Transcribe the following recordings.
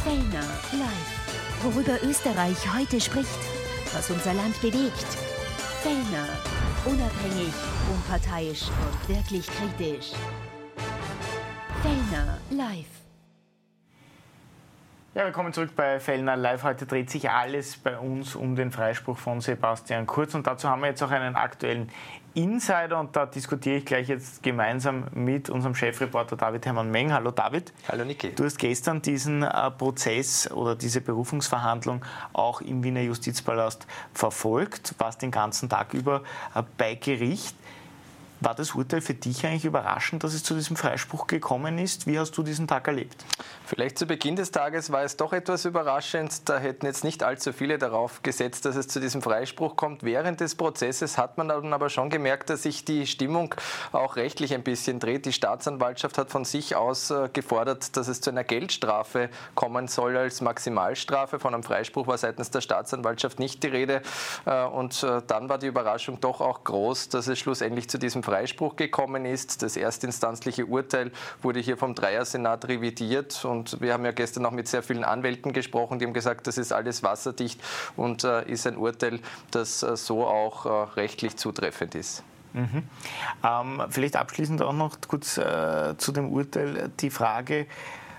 Fellner live. Worüber Österreich heute spricht, was unser Land bewegt. Fellner. Unabhängig, unparteiisch und wirklich kritisch. Fellner live. Ja, willkommen zurück bei Fellner Live. Heute dreht sich alles bei uns um den Freispruch von Sebastian Kurz. Und dazu haben wir jetzt auch einen aktuellen Insider. Und da diskutiere ich gleich jetzt gemeinsam mit unserem Chefreporter David Hermann-Meng. Hallo David. Hallo Niki. Du hast gestern diesen Prozess oder diese Berufungsverhandlung auch im Wiener Justizpalast verfolgt, warst den ganzen Tag über bei Gericht. War das Urteil für dich eigentlich überraschend, dass es zu diesem Freispruch gekommen ist? Wie hast du diesen Tag erlebt? Vielleicht zu Beginn des Tages war es doch etwas überraschend. Da hätten jetzt nicht allzu viele darauf gesetzt, dass es zu diesem Freispruch kommt. Während des Prozesses hat man dann aber schon gemerkt, dass sich die Stimmung auch rechtlich ein bisschen dreht. Die Staatsanwaltschaft hat von sich aus gefordert, dass es zu einer Geldstrafe kommen soll als Maximalstrafe. Von einem Freispruch war seitens der Staatsanwaltschaft nicht die Rede. Und dann war die Überraschung doch auch groß, dass es schlussendlich zu diesem Freispruch gekommen ist. Das erstinstanzliche Urteil wurde hier vom Dreiersenat revidiert und wir haben ja gestern auch mit sehr vielen Anwälten gesprochen, die haben gesagt, das ist alles wasserdicht und ist ein Urteil, das so auch rechtlich zutreffend ist. Vielleicht abschließend auch noch kurz zu dem Urteil die Frage,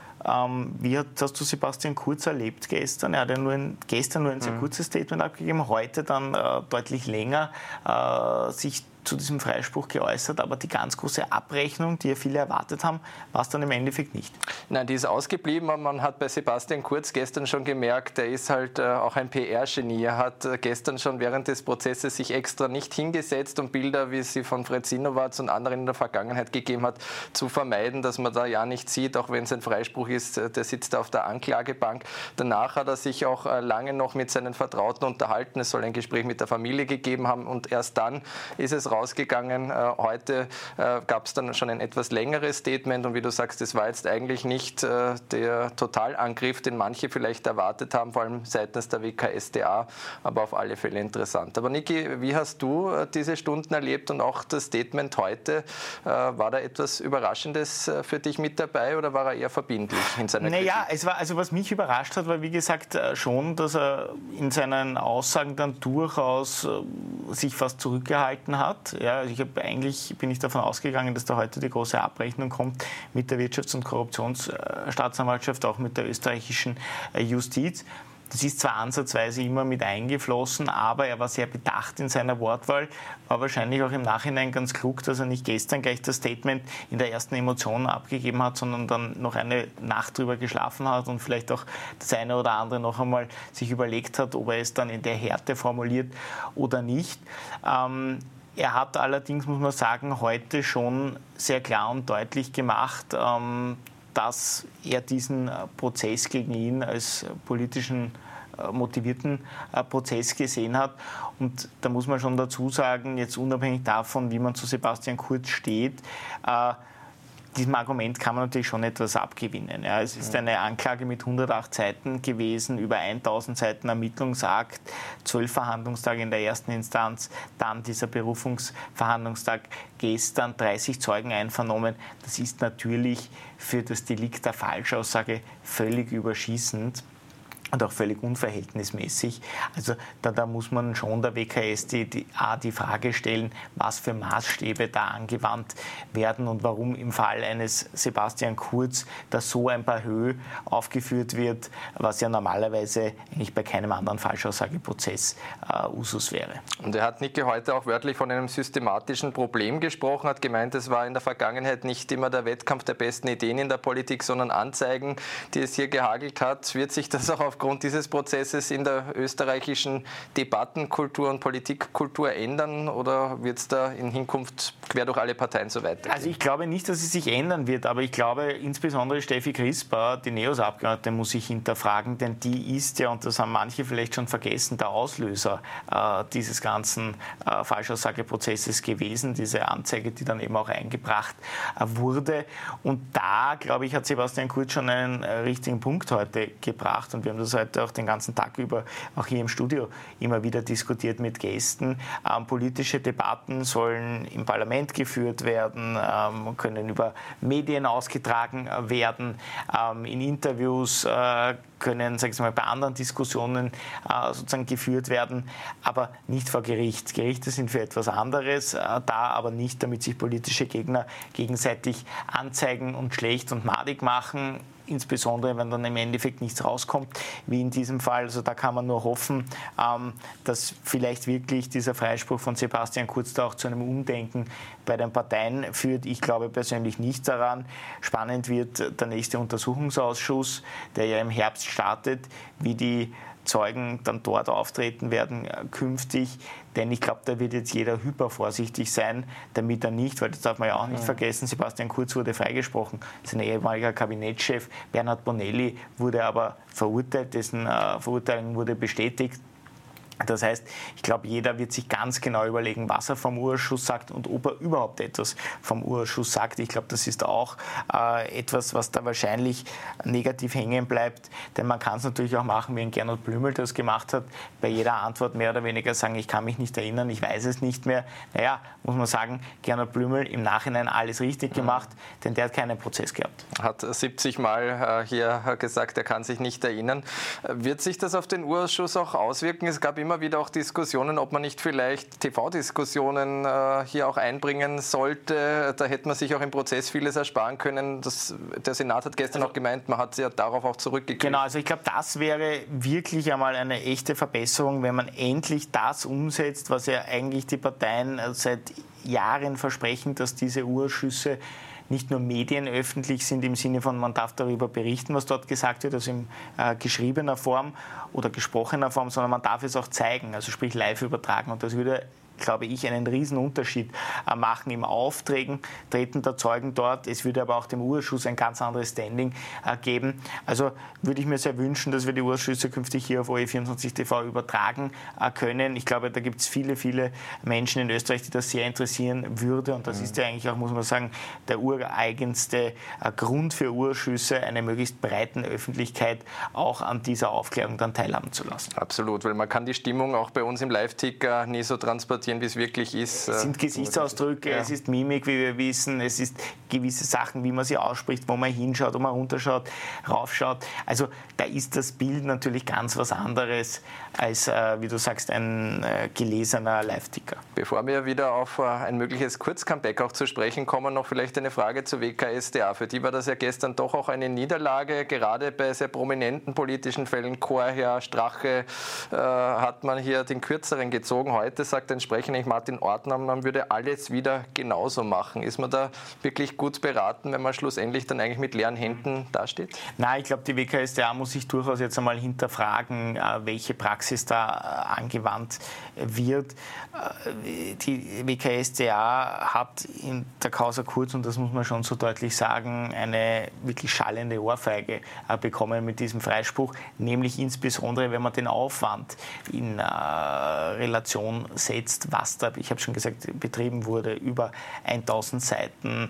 wie hast du Sebastian Kurz erlebt gestern? Er hat ja gestern nur ein sehr kurzes Statement abgegeben, heute dann deutlich länger sich zu diesem Freispruch geäußert, aber die ganz große Abrechnung, die ja viele erwartet haben, war es dann im Endeffekt nicht. Nein, die ist ausgeblieben, aber man hat bei Sebastian Kurz gestern schon gemerkt, er ist halt auch ein PR-Genie. Er hat gestern schon während des Prozesses sich extra nicht hingesetzt, um Bilder, wie sie von Fred Sinowatz und anderen in der Vergangenheit gegeben hat, zu vermeiden, dass man da ja nicht sieht, auch wenn es ein Freispruch ist, der sitzt auf der Anklagebank. Danach hat er sich auch lange noch mit seinen Vertrauten unterhalten. Es soll ein Gespräch mit der Familie gegeben haben und erst dann ist es rausgegangen. Heute gab es dann schon ein etwas längeres Statement und wie du sagst, das war jetzt eigentlich nicht der Totalangriff, den manche vielleicht erwartet haben, vor allem seitens der WKStA, aber auf alle Fälle interessant. Aber Niki, wie hast du diese Stunden erlebt und auch das Statement heute? War da etwas Überraschendes für dich mit dabei oder war er eher verbindlich in seiner Kritik? Naja, es war, also was mich überrascht hat, war wie gesagt schon, dass er in seinen Aussagen dann durchaus sich fast zurückgehalten hat. Ja, also bin ich davon ausgegangen, dass da heute die große Abrechnung kommt mit der Wirtschafts- und Korruptionsstaatsanwaltschaft, auch mit der österreichischen Justiz. Das ist zwar ansatzweise immer mit eingeflossen, aber er war sehr bedacht in seiner Wortwahl, war wahrscheinlich auch im Nachhinein ganz klug, dass er nicht gestern gleich das Statement in der ersten Emotion abgegeben hat, sondern dann noch eine Nacht drüber geschlafen hat und vielleicht auch das eine oder andere noch einmal sich überlegt hat, ob er es dann in der Härte formuliert oder nicht. Er hat allerdings, muss man sagen, heute schon sehr klar und deutlich gemacht, dass er diesen Prozess gegen ihn als politischen motivierten Prozess gesehen hat. Und da muss man schon dazu sagen, jetzt unabhängig davon, wie man zu Sebastian Kurz steht, diesem Argument kann man natürlich schon etwas abgewinnen. Ja, es ist eine Anklage mit 108 Seiten gewesen, über 1000 Seiten Ermittlungsakt, 12 Verhandlungstage in der ersten Instanz, dann dieser Berufungsverhandlungstag gestern, 30 Zeugen einvernommen. Das ist natürlich für das Delikt der Falschaussage völlig überschießend und auch völlig unverhältnismäßig. Also da muss man schon der WKStA die Frage stellen, was für Maßstäbe da angewandt werden und warum im Fall eines Sebastian Kurz da so ein paar Höhe aufgeführt wird, was ja normalerweise eigentlich bei keinem anderen Falschaussageprozess Usus wäre. Und er hat Niki heute auch wörtlich von einem systematischen Problem gesprochen, hat gemeint, es war in der Vergangenheit nicht immer der Wettkampf der besten Ideen in der Politik, sondern Anzeigen, die es hier gehagelt hat. Wird sich das auch aufgrund dieses Prozesses in der österreichischen Debattenkultur und Politikkultur ändern oder wird es da in Hinkunft quer durch alle Parteien so weitergehen? Also ich glaube nicht, dass es sich ändern wird, aber ich glaube insbesondere Steffi Crisper, die NEOS-Abgeordnete, muss sich hinterfragen, denn die ist ja, und das haben manche vielleicht schon vergessen, der Auslöser dieses ganzen Falschaussageprozesses gewesen, diese Anzeige, die dann eben auch eingebracht wurde. Und da, glaube ich, hat Sebastian Kurz schon einen richtigen Punkt heute gebracht und wir haben das das heute auch den ganzen Tag über, auch hier im Studio, immer wieder diskutiert mit Gästen. Politische Debatten sollen im Parlament geführt werden, können über Medien ausgetragen werden, in Interviews können, sag ich mal, bei anderen Diskussionen sozusagen geführt werden, aber nicht vor Gericht. Gerichte sind für etwas anderes da, aber nicht, damit sich politische Gegner gegenseitig anzeigen und schlecht und madig machen, insbesondere wenn dann im Endeffekt nichts rauskommt, wie in diesem Fall. Also da kann man nur hoffen, dass vielleicht wirklich dieser Freispruch von Sebastian Kurz da auch zu einem Umdenken bei den Parteien führt. Ich glaube persönlich nicht daran. Spannend wird der nächste Untersuchungsausschuss, der ja im Herbst startet, wie die Zeugen dann dort auftreten werden künftig. Denn ich glaube, da wird jetzt jeder hypervorsichtig sein, damit er nicht, weil das darf man ja auch nicht vergessen, Sebastian Kurz wurde freigesprochen, sein ehemaliger Kabinettschef Bernhard Bonelli wurde aber verurteilt, dessen Verurteilung wurde bestätigt. Das heißt, ich glaube, jeder wird sich ganz genau überlegen, was er vom Urausschuss sagt und ob er überhaupt etwas vom Urausschuss sagt. Ich glaube, das ist auch etwas, was da wahrscheinlich negativ hängen bleibt. Denn man kann es natürlich auch machen, wie ein Gernot Blümel das gemacht hat, bei jeder Antwort mehr oder weniger sagen, ich kann mich nicht erinnern, ich weiß es nicht mehr. Naja, muss man sagen, Gernot Blümel im Nachhinein alles richtig gemacht, denn der hat keinen Prozess gehabt. Hat 70 Mal hier gesagt, er kann sich nicht erinnern. Wird sich das auf den Urausschuss auch auswirken? Es gab immer wieder auch Diskussionen, ob man nicht vielleicht TV-Diskussionen hier auch einbringen sollte. Da hätte man sich auch im Prozess vieles ersparen können. Der Senat hat gestern auch gemeint, man hat ja darauf auch zurückgegriffen. Genau, also ich glaube, das wäre wirklich einmal eine echte Verbesserung, wenn man endlich das umsetzt, was ja eigentlich die Parteien seit Jahren versprechen, dass diese Urausschüsse nicht nur medienöffentlich sind im Sinne von, man darf darüber berichten, was dort gesagt wird, also in geschriebener Form oder gesprochener Form, sondern man darf es auch zeigen, also sprich live übertragen. Und das würde, glaube ich, einen riesen Unterschied machen im Auftreten der Zeugen dort. Es würde aber auch dem Urausschuss ein ganz anderes Standing geben. Also würde ich mir sehr wünschen, dass wir die Urausschüsse künftig hier auf OE24 TV übertragen können. Ich glaube, da gibt es viele, viele Menschen in Österreich, die das sehr interessieren würde. Und das ist ja eigentlich auch, muss man sagen, der ureigenste Grund für Urausschüsse, eine möglichst breiten Öffentlichkeit auch an dieser Aufklärung dann teilhaben zu lassen. Absolut, weil man kann die Stimmung auch bei uns im Live-Ticker nie so transportieren, wie es wirklich ist. Es sind Gesichtsausdrücke, es ist Mimik, wie wir wissen, es ist gewisse Sachen, wie man sie ausspricht, wo man hinschaut, wo man runterschaut, raufschaut. Also da ist das Bild natürlich ganz was anderes als, wie du sagst, ein gelesener Live-Ticker. Bevor wir wieder auf ein mögliches Kurzcomeback auch zu sprechen kommen, noch vielleicht eine Frage zur WKStA. Für die war das ja gestern doch auch eine Niederlage, gerade bei sehr prominenten politischen Fällen. Chorherr, Strache, hat man hier den Kürzeren gezogen. Heute sagt entsprechend Martin Ortner, man würde alles wieder genauso machen. Ist man da wirklich gut beraten, wenn man schlussendlich dann eigentlich mit leeren Händen dasteht? Nein, ich glaube, die WKStA muss sich durchaus jetzt einmal hinterfragen, welche Praxis da angewandt wird. Die WKStA hat in der Causa Kurz, und das muss man schon so deutlich sagen, eine wirklich schallende Ohrfeige bekommen mit diesem Freispruch, nämlich insbesondere, wenn man den Aufwand in Relation setzt, was da, ich habe schon gesagt, betrieben wurde, über 1000 Seiten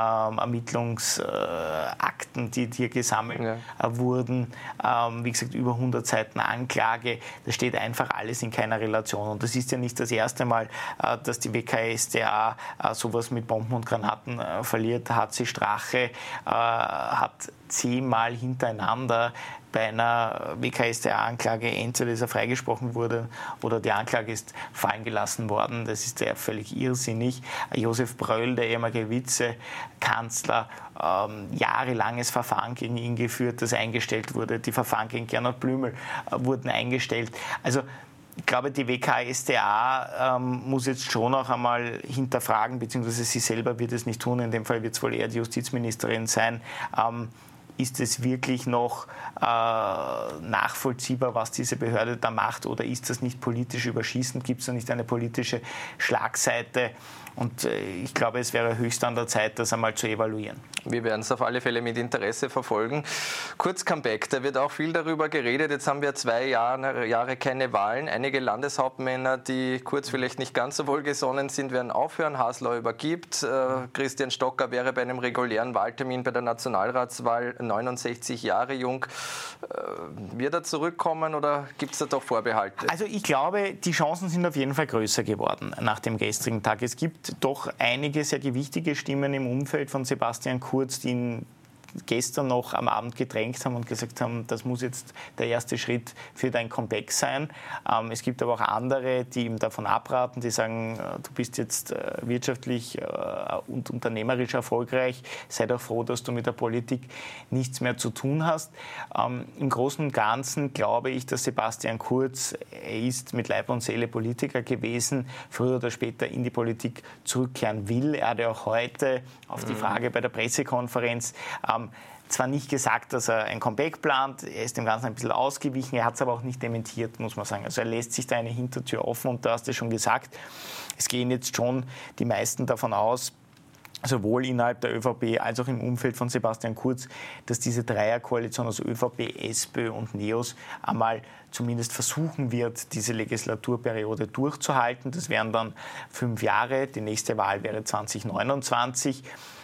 Ermittlungsakten, die hier gesammelt wurden, wie gesagt, über 100 Seiten Anklage, das steht einfach alles in keiner Relation. Und das ist ja nicht das erste Mal, dass die WKStA sowas mit Bomben und Granaten verliert. HC Strache hat 10-mal hintereinander bei einer WKStA-Anklage entweder ist er freigesprochen wurde oder die Anklage ist fallen gelassen worden. Das ist ja völlig irrsinnig. Josef Bröll, der ehemalige Vizekanzler, jahrelanges Verfahren gegen ihn geführt, das eingestellt wurde. Die Verfahren gegen Gernot Blümel wurden eingestellt. Also ich glaube, die WKStA muss jetzt schon auch einmal hinterfragen, beziehungsweise sie selber wird es nicht tun, in dem Fall wird es wohl eher die Justizministerin sein, ist es wirklich noch nachvollziehbar, was diese Behörde da macht, oder ist das nicht politisch überschießend? Gibt es da nicht eine politische Schlagseite? Und ich glaube, es wäre höchst an der Zeit, das einmal zu evaluieren. Wir werden es auf alle Fälle mit Interesse verfolgen. Kurz Comeback, da wird auch viel darüber geredet. Jetzt haben wir 2 Jahre keine Wahlen. Einige Landeshauptmänner, die Kurz vielleicht nicht ganz so wohlgesonnen sind, werden aufhören. Hasler übergibt. Christian Stocker wäre bei einem regulären Wahltermin bei der Nationalratswahl 69 Jahre jung. Wird er zurückkommen oder gibt es da doch Vorbehalte? Also ich glaube, die Chancen sind auf jeden Fall größer geworden nach dem gestrigen Tag. Es gibt doch einige sehr gewichtige Stimmen im Umfeld von Sebastian Kurz, die ihn gestern noch am Abend gedrängt haben und gesagt haben, das muss jetzt der erste Schritt für dein Comeback sein. Es gibt aber auch andere, die ihm davon abraten, die sagen, du bist jetzt wirtschaftlich und unternehmerisch erfolgreich, sei doch froh, dass du mit der Politik nichts mehr zu tun hast. Im Großen und Ganzen glaube ich, dass Sebastian Kurz, er ist mit Leib und Seele Politiker gewesen, früher oder später in die Politik zurückkehren will. Er hat ja auch heute auf die Frage bei der Pressekonferenz zwar nicht gesagt, dass er ein Comeback plant, er ist dem Ganzen ein bisschen ausgewichen, er hat es aber auch nicht dementiert, muss man sagen. Also er lässt sich da eine Hintertür offen und du hast es schon gesagt, es gehen jetzt schon die meisten davon aus, sowohl innerhalb der ÖVP als auch im Umfeld von Sebastian Kurz, dass diese Dreierkoalition aus ÖVP, SPÖ und NEOS einmal zumindest versuchen wird, diese Legislaturperiode durchzuhalten. Das wären dann 5 Jahre, die nächste Wahl wäre 2029,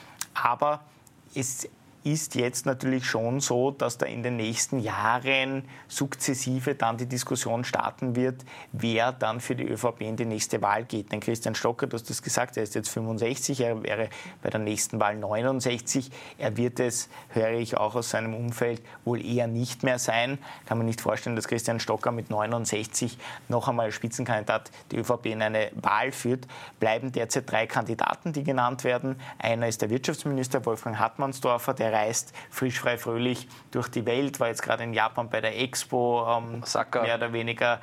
aber es ist jetzt natürlich schon so, dass da in den nächsten Jahren sukzessive dann die Diskussion starten wird, wer dann für die ÖVP in die nächste Wahl geht. Denn Christian Stocker, du hast das gesagt, er ist jetzt 65, er wäre bei der nächsten Wahl 69. Er wird es, höre ich auch aus seinem Umfeld, wohl eher nicht mehr sein. Kann man nicht vorstellen, dass Christian Stocker mit 69 noch einmal als Spitzenkandidat die ÖVP in eine Wahl führt. Bleiben derzeit 3 Kandidaten, die genannt werden. Einer ist der Wirtschaftsminister Wolfgang Hartmannsdorfer, der reist frisch, frei, fröhlich durch die Welt, war jetzt gerade in Japan bei der Expo, mehr oder weniger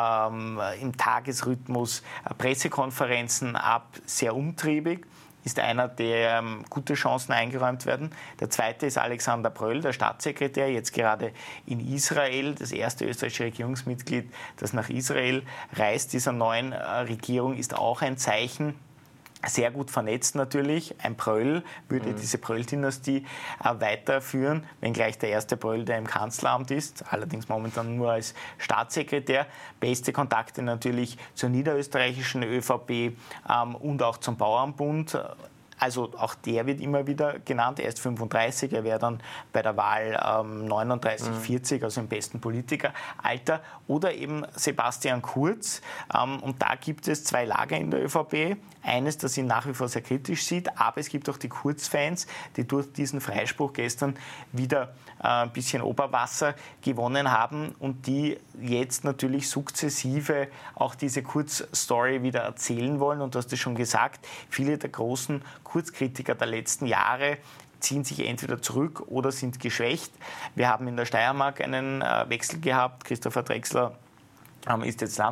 im Tagesrhythmus Pressekonferenzen ab, sehr umtriebig. Ist einer, der gute Chancen eingeräumt werden. Der zweite ist Alexander Pröll, der Staatssekretär, jetzt gerade in Israel, das erste österreichische Regierungsmitglied, das nach Israel reist dieser neuen Regierung, ist auch ein Zeichen. Sehr gut vernetzt natürlich. Ein Pröll würde diese Pröll-Dynastie weiterführen, wenngleich der erste Pröll, der im Kanzleramt ist, allerdings momentan nur als Staatssekretär. Beste Kontakte natürlich zur niederösterreichischen ÖVP und auch zum Bauernbund. Also auch der wird immer wieder genannt. Er ist 35, er wäre dann bei der Wahl 39, 40, also im besten Politikeralter. Oder eben Sebastian Kurz. Und da gibt es 2 Lager in der ÖVP. Eines, das ihn nach wie vor sehr kritisch sieht, aber es gibt auch die Kurz-Fans, die durch diesen Freispruch gestern wieder ein bisschen Oberwasser gewonnen haben und die jetzt natürlich sukzessive auch diese Kurz-Story wieder erzählen wollen. Und du hast es schon gesagt, viele der großen Kurzkritiker der letzten Jahre ziehen sich entweder zurück oder sind geschwächt. Wir haben in der Steiermark einen Wechsel gehabt. Christopher Drexler ist jetzt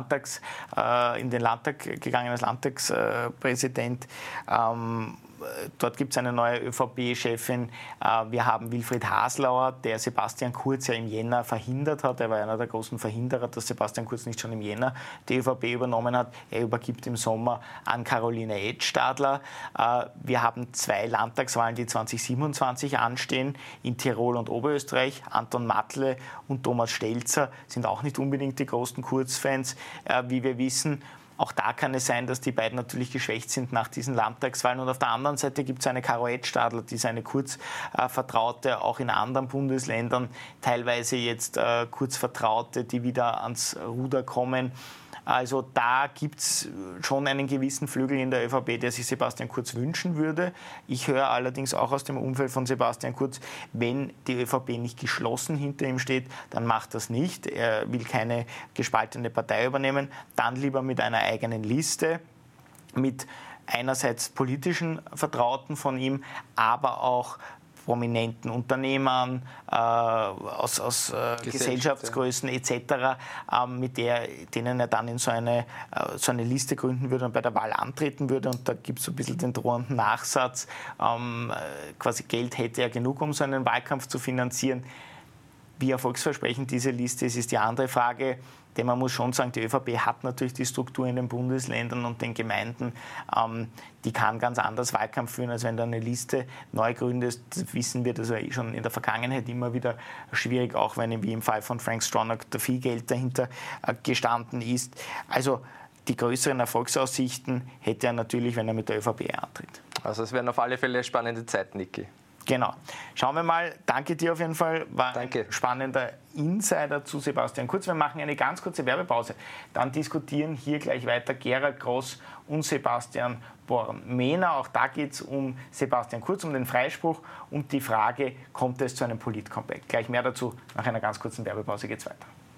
in den Landtag gegangen als Landtagspräsident. Dort gibt es eine neue ÖVP-Chefin. Wir haben Wilfried Haslauer, der Sebastian Kurz ja im Jänner verhindert hat. Er war einer der großen Verhinderer, dass Sebastian Kurz nicht schon im Jänner die ÖVP übernommen hat. Er übergibt im Sommer an Caroline Edstadler. Wir haben 2 Landtagswahlen, die 2027 anstehen, in Tirol und Oberösterreich. Anton Matle und Thomas Stelzer sind auch nicht unbedingt die großen Kurz-Fans, wie wir wissen. Auch da kann es sein, dass die beiden natürlich geschwächt sind nach diesen Landtagswahlen. Und auf der anderen Seite gibt es eine Caro Edstadler, die seine Kurzvertraute auch in anderen Bundesländern, teilweise jetzt Kurzvertraute, die wieder ans Ruder kommen. Also da gibt es schon einen gewissen Flügel in der ÖVP, der sich Sebastian Kurz wünschen würde. Ich höre allerdings auch aus dem Umfeld von Sebastian Kurz, wenn die ÖVP nicht geschlossen hinter ihm steht, dann macht das nicht. Er will keine gespaltene Partei übernehmen, dann lieber mit einer eigenen Liste, mit einerseits politischen Vertrauten von ihm, aber auch prominenten Unternehmern aus Gesellschaftsgrößen etc., mit denen er dann in so eine Liste gründen würde und bei der Wahl antreten würde. Und da gibt es so ein bisschen den drohenden Nachsatz, quasi Geld hätte er genug, um so einen Wahlkampf zu finanzieren. wie erfolgsversprechend diese Liste ist die andere Frage. Denn man muss schon sagen, die ÖVP hat natürlich die Struktur in den Bundesländern und den Gemeinden, die kann ganz anders Wahlkampf führen, als wenn du eine Liste neu gründest. Das wissen wir, das war schon in der Vergangenheit immer wieder schwierig, auch wenn wie im Fall von Frank Stronach da viel Geld dahinter gestanden ist. Also die größeren Erfolgsaussichten hätte er natürlich, wenn er mit der ÖVP antritt. Also es werden auf alle Fälle spannende Zeiten, Niki. Genau. Schauen wir mal. Danke dir auf jeden Fall. War Danke. Ein spannender Insider zu Sebastian Kurz. Wir machen eine ganz kurze Werbepause. Dann diskutieren hier gleich weiter Gerhard Gross und Sebastian Born-Mehner. Auch da geht es um Sebastian Kurz, um den Freispruch und die Frage, kommt es zu einem Polit-Comeback? Gleich mehr dazu. Nach einer ganz kurzen Werbepause geht es weiter.